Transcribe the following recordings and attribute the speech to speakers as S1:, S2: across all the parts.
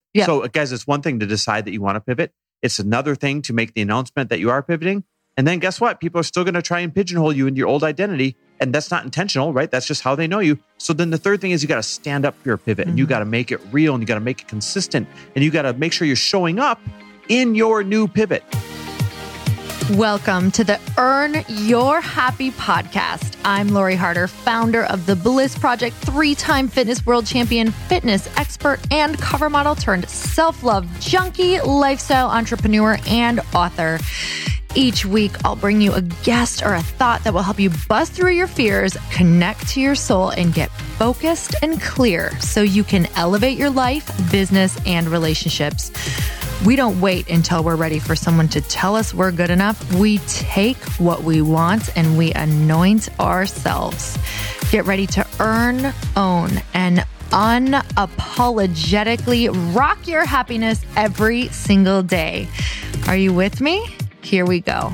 S1: Yeah.
S2: So guys, it's one thing to decide that you want to pivot. It's another thing to make the announcement that you are pivoting. And then guess what? People are still going to try and pigeonhole you into your old identity. And that's not intentional, right? That's just how they know you. So then the third thing is you got to stand up for your pivot and you got to make it real and you got to make it consistent and you got to make sure you're showing up in your new pivot.
S1: Welcome to the Earn Your Happy podcast. I'm Lori Harder, founder of The Bliss Project, 3-time fitness world champion, fitness expert, and cover model turned self-love junkie, lifestyle entrepreneur, and author. Each week, I'll bring you a guest or a thought that will help you bust through your fears, connect to your soul, and get focused and clear so you can elevate your life, business, and relationships. We don't wait until we're ready for someone to tell us we're good enough. We take what we want and we anoint ourselves. Get ready to earn, own, and unapologetically rock your happiness every single day. Are you with me? Here we go.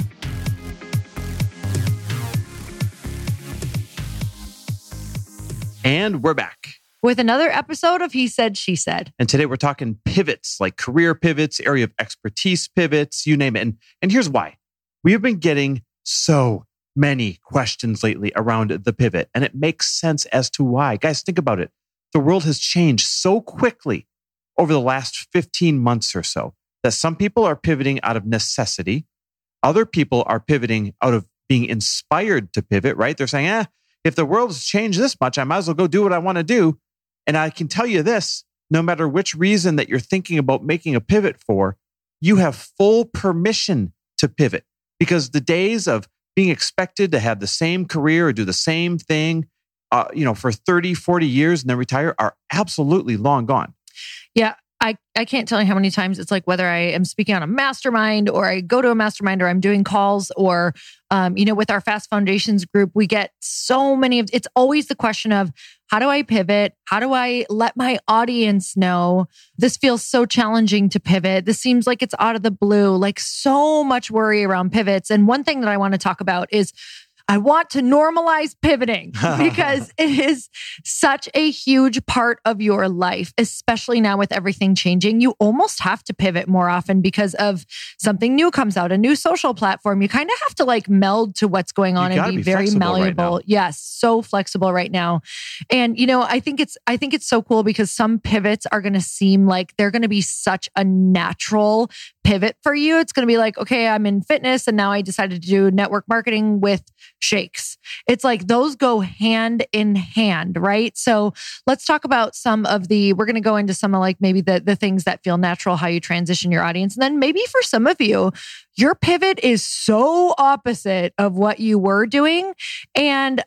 S2: And we're back
S1: with another episode of He Said, She Said.
S2: And today we're talking pivots, like career pivots, area of expertise pivots, you name it. And here's why. We have been getting so many questions lately around the pivot, and it makes sense as to why. Guys, think about it. The world has changed so quickly over the last 15 months or so that some people are pivoting out of necessity. Other people are pivoting out of being inspired to pivot, right? They're saying, if the world has changed this much, I might as well go do what I want to do. And I can tell you this, no matter which reason that you're thinking about making a pivot for, you have full permission to pivot because the days of being expected to have the same career or do the same thing, for 30, 40 years and then retire are absolutely long gone.
S1: Yeah. I can't tell you how many times it's like whether I am speaking on a mastermind or I go to a mastermind or I'm doing calls or, with our Fast Foundations group, we get so many of, it's always the question of how do I pivot? How do I let my audience know this feels so challenging to pivot? This seems like it's out of the blue, like so much worry around pivots. And one thing that I want to talk about is I want to normalize pivoting because it is such a huge part of your life, especially now with everything changing. You almost have to pivot more often because of something new comes out, a new social platform. You kind of have to like meld to what's going on and be very malleable.
S2: Right,
S1: yes, so flexible right now. And I think it's so cool because some pivots are going to seem like they're going to be such a natural pivot for you. It's going to be like, okay, I'm in fitness and now I decided to do network marketing with shakes. It's like those go hand in hand, right? So let's talk about we're going to go into some of like maybe the things that feel natural, how you transition your audience. And then maybe for some of you, your pivot is so opposite of what you were doing. And,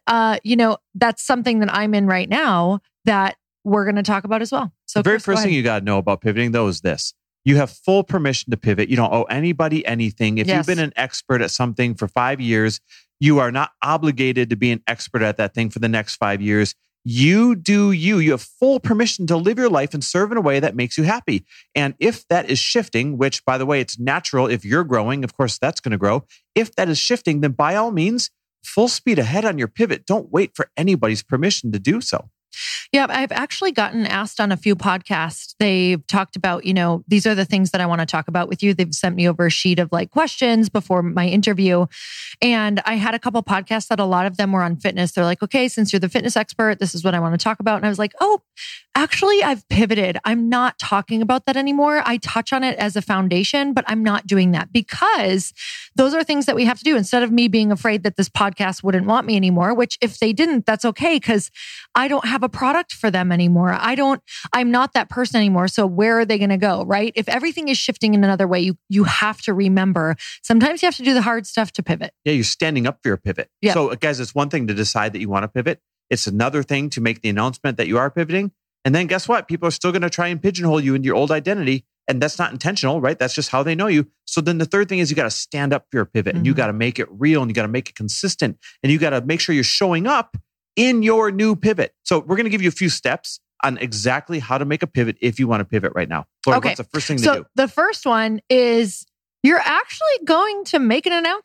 S1: that's something that I'm in right now that we're going to talk about as well. So
S2: the very first thing you got to know about pivoting though is this. You have full permission to pivot. You don't owe anybody anything. If you've been an expert at something for 5 years, you are not obligated to be an expert at that thing for the next 5 years. You do you. You have full permission to live your life and serve in a way that makes you happy. And if that is shifting, which by the way, it's natural if you're growing, of course, that's going to grow. If that is shifting, then by all means, full speed ahead on your pivot. Don't wait for anybody's permission to do so.
S1: Yeah, I've actually gotten asked on a few podcasts. They've talked about, these are the things that I want to talk about with you. They've sent me over a sheet of like questions before my interview. And I had a couple podcasts that a lot of them were on fitness. They're like, okay, since you're the fitness expert, this is what I want to talk about. And I was like, oh, actually, I've pivoted. I'm not talking about that anymore. I touch on it as a foundation, but I'm not doing that because those are things that we have to do instead of me being afraid that this podcast wouldn't want me anymore, which if they didn't, that's okay because I don't have a product for them anymore. I'm not that person anymore. So where are they going to go, right? If everything is shifting in another way, you have to remember, sometimes you have to do the hard stuff to pivot.
S2: Yeah, you're standing up for your pivot.
S1: Yeah.
S2: So guys, it's one thing to decide that you want to pivot. It's another thing to make the announcement that you are pivoting. And then guess what? People are still going to try and pigeonhole you into your old identity. And that's not intentional, right? That's just how they know you. So then the third thing is you got to stand up for your pivot and you got to make it real and you got to make it consistent and you got to make sure you're showing up in your new pivot. So we're going to give you a few steps on exactly how to make a pivot if you want to pivot right now. Lori,
S1: okay.
S2: What's the first thing to
S1: do?
S2: do?
S1: So the first one is you're actually going to make an announcement.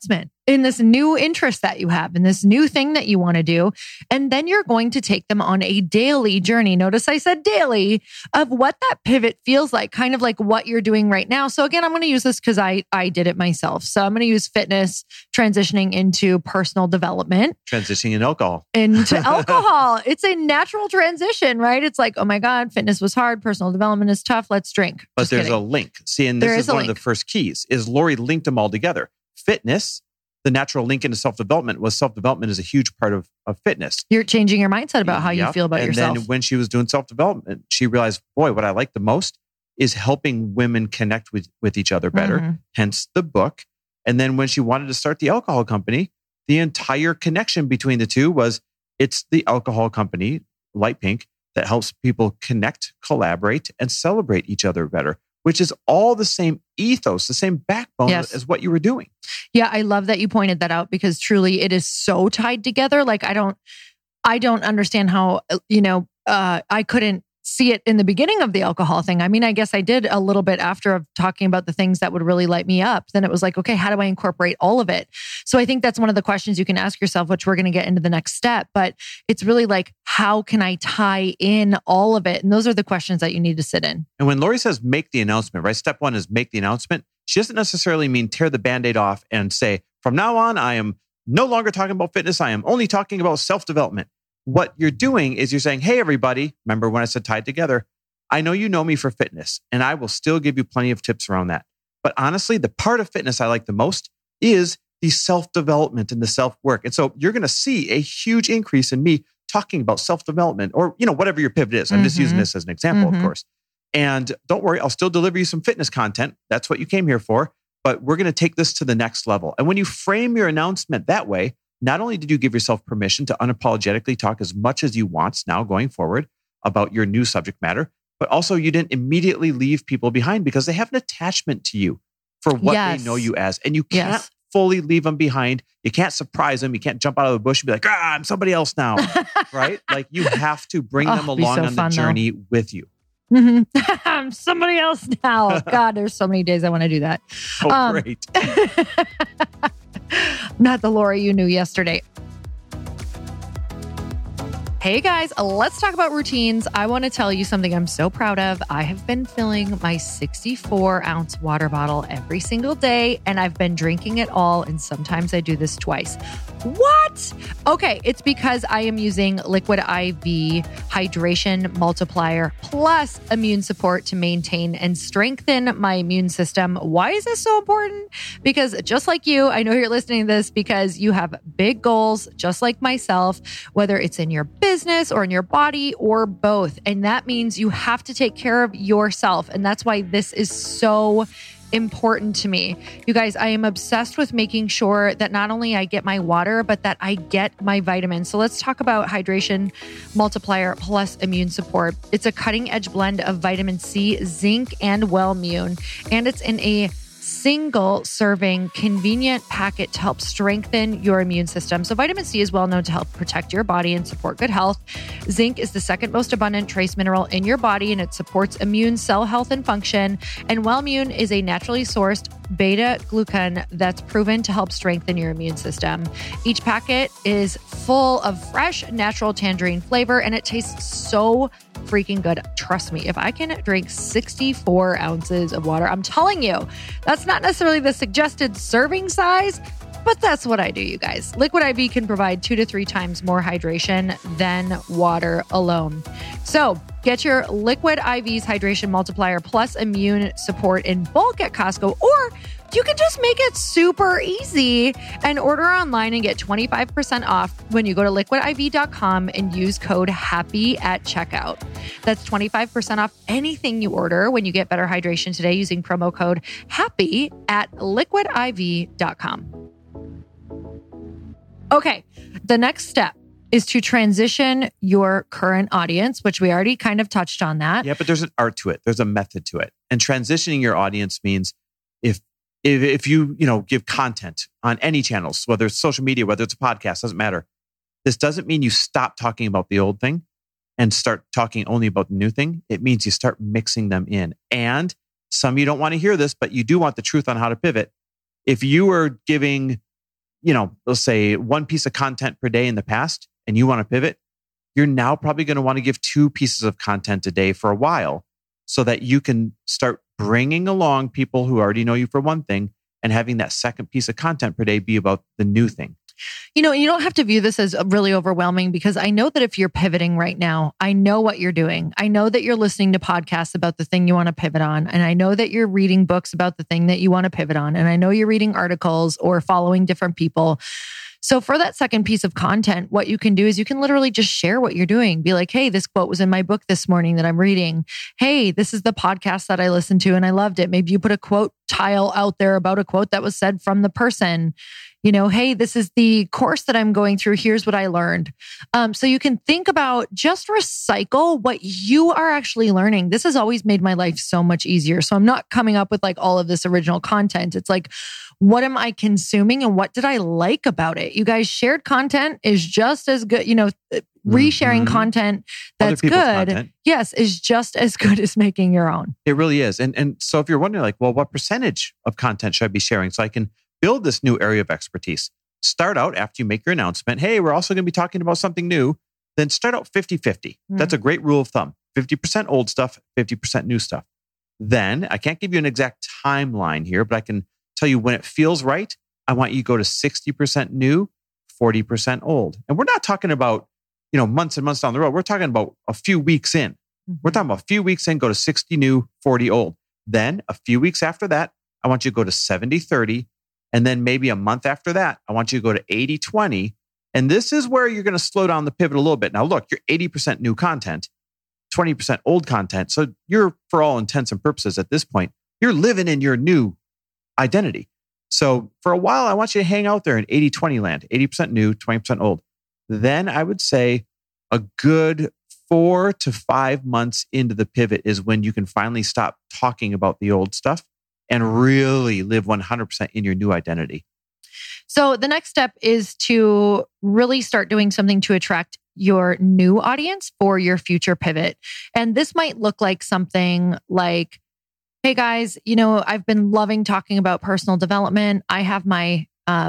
S1: in this new interest that you have, in this new thing that you want to do. And then you're going to take them on a daily journey. Notice I said daily, of what that pivot feels like, kind of like what you're doing right now. So again, I'm going to use this because I did it myself. So I'm going to use fitness transitioning into personal development.
S2: Transitioning in alcohol.
S1: Into alcohol. It's a natural transition, right? It's like, oh my God, fitness was hard. Personal development is tough. Let's drink.
S2: But there's a link. See, and this is one of the first keys, is Lori linked them all together. Fitness, the natural link into self-development was self-development is a huge part of fitness.
S1: You're changing your mindset about how you feel about yourself.
S2: And then when she was doing self-development, she realized, boy, what I like the most is helping women connect with each other better, hence the book. And then when she wanted to start the alcohol company, the entire connection between the two was it's the alcohol company, Light Pink, that helps people connect, collaborate, and celebrate each other better, which is all the same ethos, the same backbone as what you were doing.
S1: Yeah, I love that you pointed that out because truly it is so tied together. Like I don't understand how, I couldn't see it in the beginning of the alcohol thing. I mean, I guess I did a little bit after of talking about the things that would really light me up. Then it was like, okay, how do I incorporate all of it? So I think that's one of the questions you can ask yourself, which we're going to get into the next step. But it's really like, how can I tie in all of it? And those are the questions that you need to sit in.
S2: And when Lori says make the announcement, right? Step one is make the announcement. She doesn't necessarily mean tear the Band-Aid off and say, from now on, I am no longer talking about fitness. I am only talking about self-development. What you're doing is you're saying, hey, everybody, remember when I said tied together? I know you know me for fitness, and I will still give you plenty of tips around that. But honestly, the part of fitness I like the most is the self-development and the self-work. And so you're going to see a huge increase in me talking about self-development or, whatever your pivot is. I'm just using this as an example, of course. And don't worry, I'll still deliver you some fitness content. That's what you came here for. But we're going to take this to the next level. And when you frame your announcement that way, not only did you give yourself permission to unapologetically talk as much as you want now going forward about your new subject matter, but also you didn't immediately leave people behind because they have an attachment to you for what they know you as. And you can't fully leave them behind. You can't surprise them. You can't jump out of the bush and be like, I'm somebody else now, right? Like you have to bring them along on the journey with you.
S1: I'm somebody else now. God, there's so many days I want to do that.
S2: Oh, great.
S1: Not the Lori you knew yesterday. Hey guys, let's talk about routines. I want to tell you something I'm so proud of. I have been filling my 64-ounce water bottle every single day, and I've been drinking it all, and sometimes I do this twice. What? Okay, it's because I am using Liquid IV Hydration Multiplier plus immune support to maintain and strengthen my immune system. Why is this so important? Because just like you, I know you're listening to this because you have big goals, just like myself, whether it's in your business or in your body or both. And that means you have to take care of yourself. And that's why this is so important to me. You guys, I am obsessed with making sure that not only I get my water, but that I get my vitamins. So let's talk about Hydration Multiplier plus immune support. It's a cutting edge blend of vitamin C, zinc, and Wellmune. And it's in a single serving convenient packet to help strengthen your immune system. So vitamin C is well known to help protect your body and support good health. Zinc is the second most abundant trace mineral in your body, and it supports immune cell health and function. And Wellmune is a naturally sourced beta glucan that's proven to help strengthen your immune system. Each packet is full of fresh, natural tangerine flavor, and it tastes so freaking good. Trust me, if I can drink 64 ounces of water, I'm telling you, that's not necessarily the suggested serving size, but that's what I do, you guys. Liquid IV can provide 2 to 3 times more hydration than water alone. So get your Liquid IV's Hydration Multiplier plus immune support in bulk at Costco, or you can just make it super easy and order online and get 25% off when you go to liquidiv.com and use code HAPPY at checkout. That's 25% off anything you order when you get better hydration today using promo code HAPPY at liquidiv.com. Okay, the next step is to transition your current audience, which we already kind of touched on that.
S2: Yeah, but there's an art to it. There's a method to it. And transitioning your audience means if you give content on any channels, whether it's social media, whether it's a podcast, doesn't matter. This doesn't mean you stop talking about the old thing and start talking only about the new thing. It means you start mixing them in. And some of you don't want to hear this, but you do want the truth on how to pivot. If you are giving let's say one piece of content per day in the past, and you want to pivot, you're now probably going to want to give 2 pieces of content a day for a while so that you can start bringing along people who already know you for one thing and having that second piece of content per day be about the new thing.
S1: You don't have to view this as really overwhelming, because I know that if you're pivoting right now, I know what you're doing. I know that you're listening to podcasts about the thing you want to pivot on. And I know that you're reading books about the thing that you want to pivot on. And I know you're reading articles or following different people. So for that second piece of content, what you can do is you can literally just share what you're doing. Be like, hey, this quote was in my book this morning that I'm reading. Hey, this is the podcast that I listened to and I loved it. Maybe you put a quote tile out there about a quote that was said from the person. Hey, this is the course that I'm going through. Here's what I learned. So you can think about, just recycle what you are actually learning. This has always made my life so much easier. So I'm not coming up with like all of this original content. It's like, what am I consuming and what did I like about it? You guys, shared content is just as good. Resharing content that's good, content. Yes, is just as good as making your own.
S2: It really is. And so if you're wondering like, well, what percentage of content should I be sharing so I can build this new area of expertise? Start out after you make your announcement. Hey, we're also going to be talking about something new. Then start out 50-50. That's a great rule of thumb. 50% old stuff, 50% new stuff. Then I can't give you an exact timeline here, but I can tell you when it feels right, I want you to go to 60% new, 40% old. And we're not talking about, months and months down the road. We're talking about a few weeks in. We're talking about a few weeks in, go to 60 new, 40 old. Then a few weeks after that, I want you to go to 70-30. And then maybe a month after that, I want you to go to 80-20. And this is where you're going to slow down the pivot a little bit. Now, look, you're 80% new content, 20% old content. So you're, for all intents and purposes at this point, you're living in your new identity. So for a while, I want you to hang out there in 80-20 land, 80% new, 20% old. Then I would say a good 4 to 5 months into the pivot is when you can finally stop talking about the old stuff and really live 100% in your new identity.
S1: So the next step is to really start doing something to attract your new audience for your future pivot. And this might look like something like, hey guys, I've been loving talking about personal development. I have my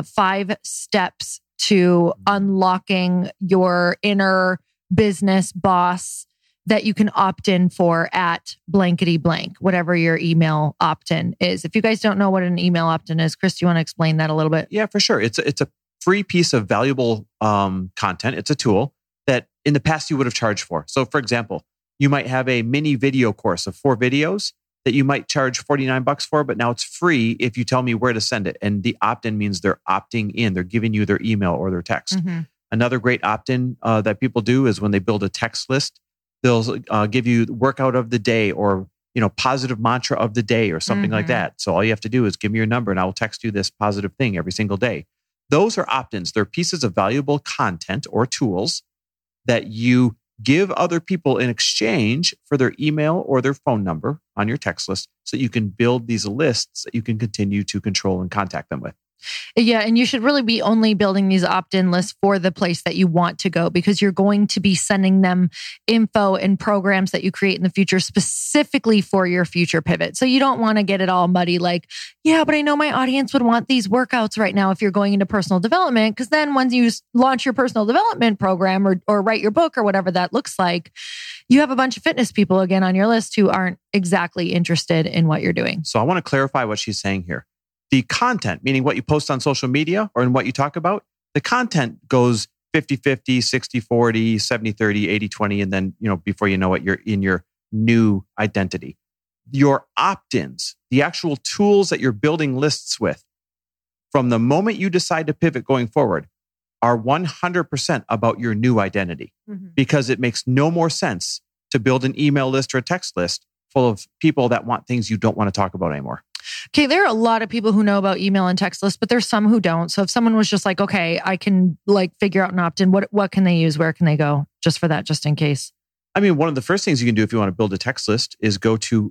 S1: 5 steps to unlocking your inner business boss that you can opt in for at blankety blank, whatever your email opt-in is. If you guys don't know what an email opt-in is, Chris, do you want to explain that a little bit?
S2: Yeah, for sure. It's a free piece of valuable content. It's a tool that in the past you would have charged for. So for example, you might have a mini video course of 4 videos that you might charge $49 for, but now it's free if you tell me where to send it. And the opt-in means they're opting in. They're giving you their email or their text. Another great opt-in that people do is when they build a text list, they'll give you workout of the day or positive mantra of the day or something like that. So all you have to do is give me your number and I will text you this positive thing every single day. Those are opt-ins. They're pieces of valuable content or tools that you give other people in exchange for their email or their phone number on your text list so you can build these lists that you can continue to control and contact them with.
S1: Yeah, and you should really be only building these opt-in lists for the place that you want to go, because you're going to be sending them info and programs that you create in the future specifically for your future pivot. So you don't want to get it all muddy like, yeah, but I know my audience would want these workouts right now if you're going into personal development, because then once you launch your personal development program or write your book or whatever that looks like, you have a bunch of fitness people again on your list who aren't exactly interested in what you're doing.
S2: So I want to clarify what she's saying here. The content, meaning what you post on social media or in what you talk about, the content goes 50-50, 60-40, 70-30, 80-20. And then, before you know it, you're in your new identity. Your opt-ins, the actual tools that you're building lists with, from the moment you decide to pivot going forward, are 100% about your new identity. Because it makes no more sense to build an email list or a text list full of people that want things you don't want to talk about anymore.
S1: Okay, there are a lot of people who know about email and text lists, but there's some who don't. So if someone was just like, okay, I can figure out an opt-in, what can they use? Where can they go? Just for that, just in case.
S2: I mean, one of the first things you can do if you want to build a text list is go to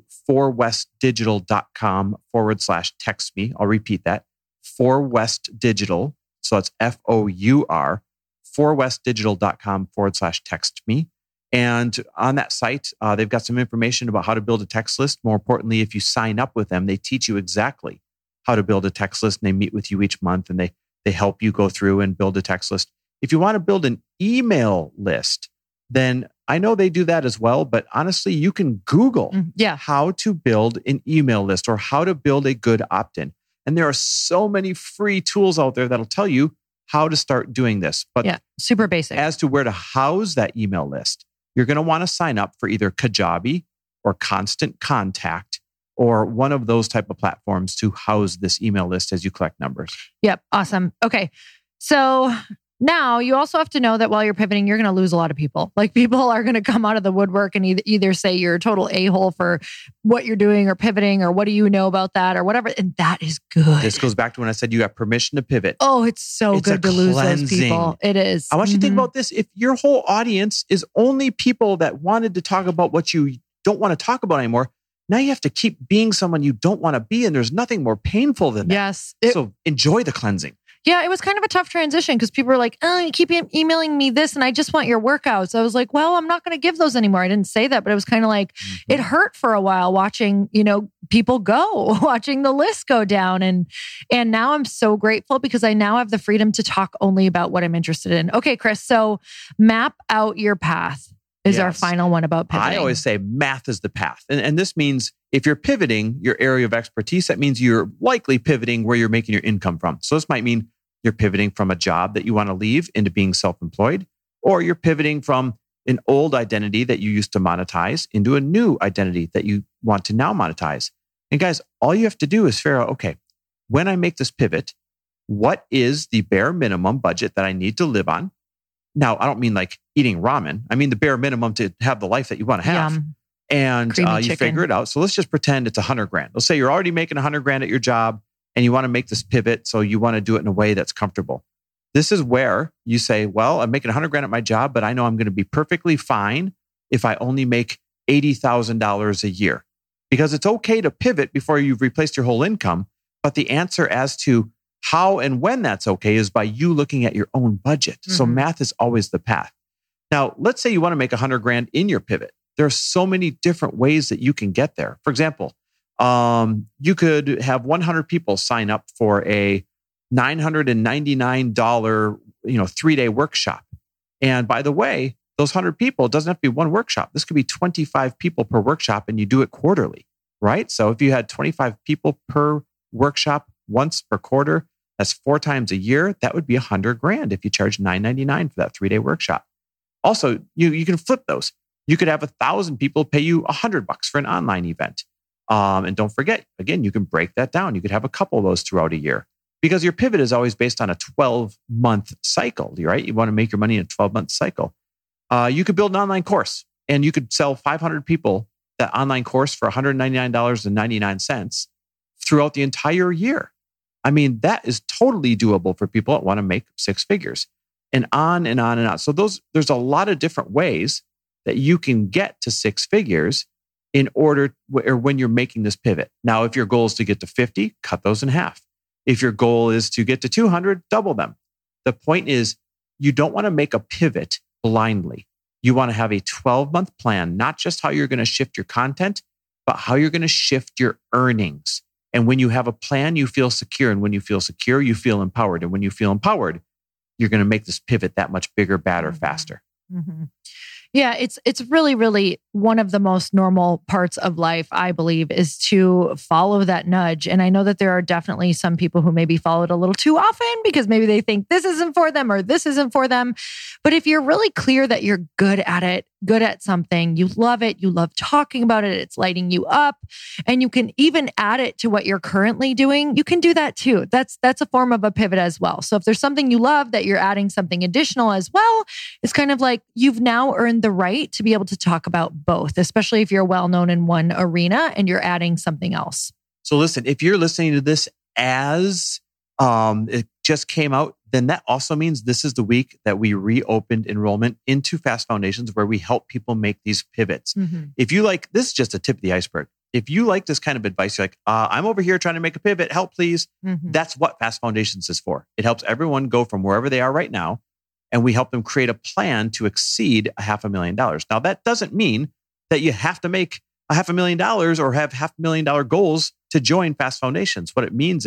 S2: forwestdigital.com/text me. I'll repeat that. ForWestDigital. So it's FOUR, forwestdigital.com/text me. And on that site, they've got some information about how to build a text list. More importantly, if you sign up with them, they teach you exactly how to build a text list and they meet with you each month and they They help you go through and build a text list. If you want to build an email list, then I know they do that as well. But honestly, you can Google how to build an email list or how to build a good opt-in. And there are so many free tools out there that'll tell you how to start doing this. But
S1: super basic.
S2: As to where to house that email list, you're going to want to sign up for either Kajabi or Constant Contact or one of those type of platforms to house this email list as you collect numbers.
S1: Yep. Awesome. Okay. So now you also have to know that while you're pivoting, you're going to lose a lot of people. Like people are going to come out of the woodwork and either say you're a total a-hole for what you're doing or pivoting or what do you know about that or whatever. And that is good.
S2: This goes back to when I said you got permission to pivot.
S1: Oh, it's so good to lose those people. It is.
S2: I want you to think about this. If your whole audience is only people that wanted to talk about what you don't want to talk about anymore, now you have to keep being someone you don't want to be. And there's nothing more painful than that.
S1: Yes.
S2: So enjoy the cleansing.
S1: Yeah, it was kind of a tough transition because people were like, oh, you keep emailing me this and I just want your workouts. I was like, well, I'm not going to give those anymore. I didn't say that, but it was kind of like, it hurt for a while watching, people go, watching the list go down. And now I'm so grateful because I now have the freedom to talk only about what I'm interested in. Okay, Chris, so map out your path is our final one about pivoting.
S2: I always say math is the path. And this means if you're pivoting your area of expertise, that means you're likely pivoting where you're making your income from. So this might mean you're pivoting from a job that you want to leave into being self-employed, or you're pivoting from an old identity that you used to monetize into a new identity that you want to now monetize. And guys, all you have to do is figure out, okay, when I make this pivot, what is the bare minimum budget that I need to live on? Now, I don't mean like eating ramen. I mean the bare minimum to have the life that you want to have. And you figure it out. So let's just pretend it's $100,000. Let's say you're already making $100,000 at your job and you want to make this pivot. So you want to do it in a way that's comfortable. This is where you say, well, I'm making $100,000 at my job, but I know I'm going to be perfectly fine if I only make $80,000 a year. Because it's okay to pivot before you've replaced your whole income. But the answer as to how and when that's okay is by you looking at your own budget. So math is always the path. Now, let's say you want to make $100,000 in your pivot. There are so many different ways that you can get there. For example, you could have 100 people sign up for a $999, 3-day workshop. And by the way, those 100 people, it doesn't have to be one workshop. This could be 25 people per workshop and you do it quarterly, right? So if you had 25 people per workshop once per quarter, that's 4 times a year. That would be $100,000 if you charge $999 for that 3-day workshop. Also, you can flip those. You could have 1,000 people pay you $100 for an online event. And don't forget, again, you can break that down. You could have a couple of those throughout a year because your pivot is always based on a 12-month cycle, right? You want to make your money in a 12-month cycle. You could build an online course and you could sell 500 people that online course for $199.99 throughout the entire year. I mean, that is totally doable for people that want to make 6 figures and on and on and on. So there's a lot of different ways that you can get to 6 figures in order, or when you're making this pivot. Now, if your goal is to get to 50, cut those in half. If your goal is to get to 200, double them. The point is, you don't want to make a pivot blindly. You want to have a 12-month plan, not just how you're going to shift your content, but how you're going to shift your earnings. And when you have a plan, you feel secure. And when you feel secure, you feel empowered. And when you feel empowered, you're going to make this pivot that much bigger, badder, faster.
S1: Yeah, it's really, really one of the most normal parts of life, I believe, is to follow that nudge. And I know that there are definitely some people who maybe follow it a little too often because maybe they think this isn't for them or this isn't for them. But if you're really clear that you're good at it, good at something, you love it, you love talking about it, it's lighting you up, and you can even add it to what you're currently doing, you can do that too. That's a form of a pivot as well. So if there's something you love that you're adding something additional as well, it's kind of like you've now earned the right to be able to talk about both, especially if you're well known in one arena and you're adding something else.
S2: So listen, if you're listening to this as it just came out, then that also means this is the week that we reopened enrollment into Fast Foundations, where we help people make these pivots. If you like, this is just a tip of the iceberg. If you like this kind of advice, you're like, I'm over here trying to make a pivot, help please. That's what Fast Foundations is for. It helps everyone go from wherever they are right now, and we help them create a plan to exceed $500,000. Now, that doesn't mean that you have to make $500,000 or have $500,000 goals to join Fast Foundations. What it means is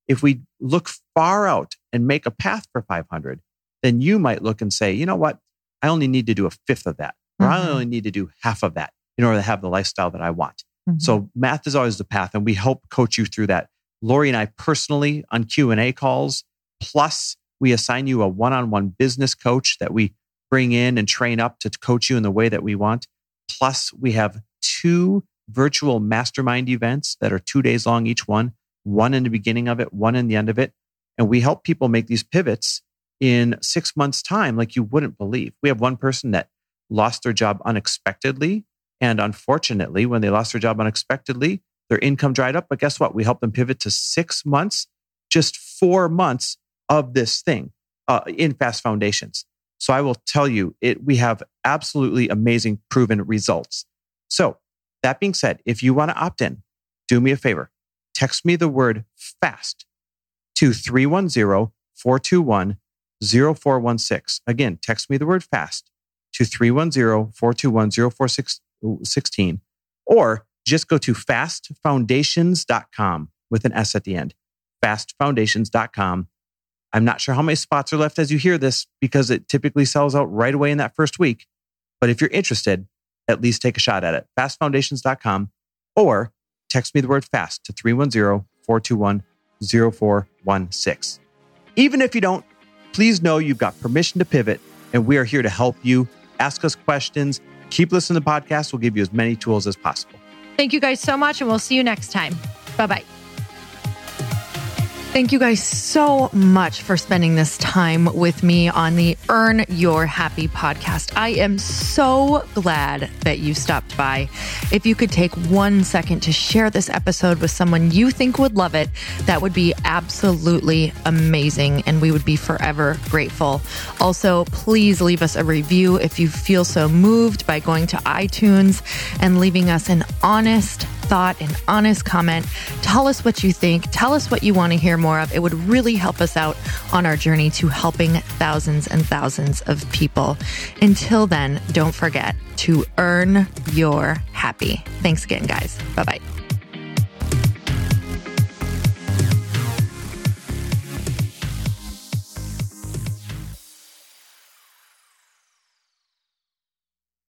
S2: if we look far out and make a path for 500, then you might look and say, you know what? I only need to do a fifth of that, or I only need to do half of that in order to have the lifestyle that I want. So math is always the path, and we help coach you through that. Lori and I personally on Q&A calls, plus we assign you a one-on-one business coach that we bring in and train up to coach you in the way that we want. Plus we have 2 virtual mastermind events that are 2 days long each one in the beginning of it, one in the end of it. And we help people make these pivots in 6 months' time like you wouldn't believe. We have one person that lost their job unexpectedly. And unfortunately, when they lost their job unexpectedly, their income dried up. But guess what? We helped them pivot to 6 months, just 4 months of this thing in Fast Foundations. So I will tell you, we have absolutely amazing proven results. So that being said, if you want to opt in, do me a favor. Text me the word FAST to 310-421-0416. Again, text me the word FAST to 310-421-0416. Or just go to fastfoundations.com with an S at the end. Fastfoundations.com. I'm not sure how many spots are left as you hear this because it typically sells out right away in that first week. But if you're interested, at least take a shot at it. Fastfoundations.com or text me the word FAST to 310-421-0416. Even if you don't, please know you've got permission to pivot, and we are here to help you. Ask us questions. Keep listening to the podcast. We'll give you as many tools as possible.
S1: Thank you guys so much, and we'll see you next time. Bye-bye. Thank you guys so much for spending this time with me on the Earn Your Happy podcast. I am so glad that you stopped by. If you could take 1 second to share this episode with someone you think would love it, that would be absolutely amazing, and we would be forever grateful. Also, please leave us a review if you feel so moved by going to iTunes and leaving us an honest thought, an honest comment. Tell us what you think. Tell us what you want to hear more of. It would really help us out on our journey to helping thousands and thousands of people. Until then, don't forget to earn your happy. Thanks again, guys. Bye-bye.